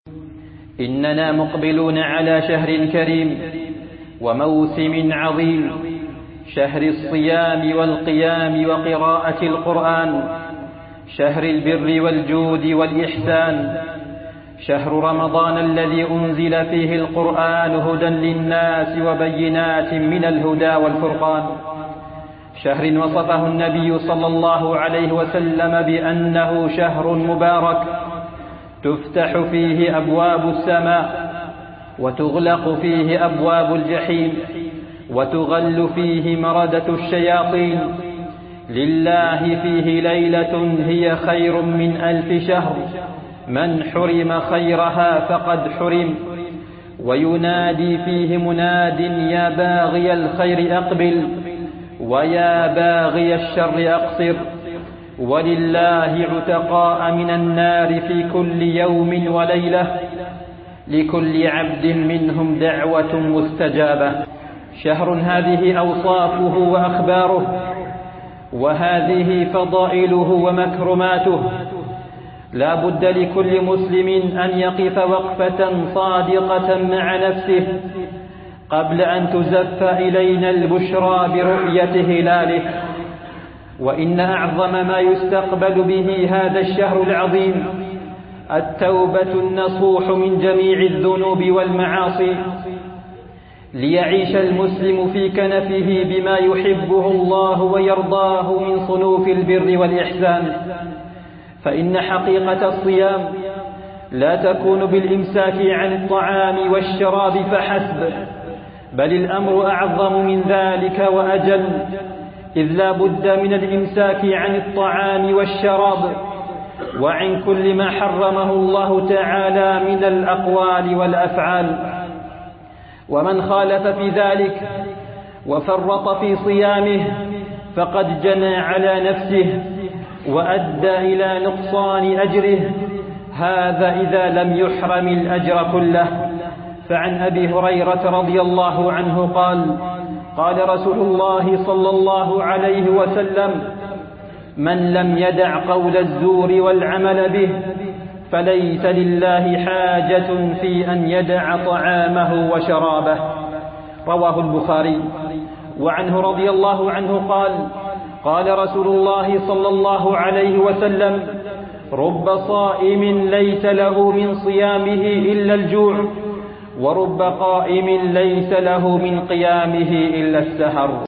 إننا مقبلون على شهر كريم وموسم عظيم، شهر الصيام والقيام وقراءة القرآن، شهر البر والجود والإحسان، شهر رمضان الذي أنزل فيه القرآن هدى للناس وبينات من الهدى والفرقان، شهر وصفه النبي صلى الله عليه وسلم بأنه شهر مبارك تفتح فيه أبواب السماء وتغلق فيه أبواب الجحيم وتغل فيه مردة الشياطين، لله فيه ليلة هي خير من 1000 شهر، من حرم خيرها فقد حرم، وينادي فيه مناد يا باغي الخير أقبل ويا باغي الشر أقصر، ولله عتقاء من النار في كل يوم وليلة، لكل عبد منهم دعوة مستجابة. شهر هذه أوصافه وأخباره، وهذه فضائله ومكرماته، لا بد لكل مسلم أن يقف وقفة صادقة مع نفسه قبل أن تزف إلينا البشرى برؤية هلاله. وإن أعظم ما يستقبل به هذا الشهر العظيم التوبة النصوح من جميع الذنوب والمعاصي، ليعيش المسلم في كنفه بما يحبه الله ويرضاه من صنوف البر والإحسان. فإن حقيقة الصيام لا تكون بالإمساك عن الطعام والشراب فحسب، بل الأمر أعظم من ذلك وأجل، إذ لا بد من الإمساك عن الطعام والشراب وعن كل ما حرمه الله تعالى من الأقوال والأفعال. ومن خالف في ذلك وفرط في صيامه فقد جنى على نفسه وأدى إلى نقصان أجره، هذا إذا لم يحرم الأجر كله. فعن أبي هريرة رضي الله عنه قال: قال رسول الله صلى الله عليه وسلم: من لم يدع قول الزور والعمل به فليس لله حاجة في أن يدع طعامه وشرابه. رواه البخاري. وعنه رضي الله عنه قال: قال رسول الله صلى الله عليه وسلم: رب صائم ليس له من صيامه إلا الجوع، ورب قائم ليس له من قيامه إلا السهر.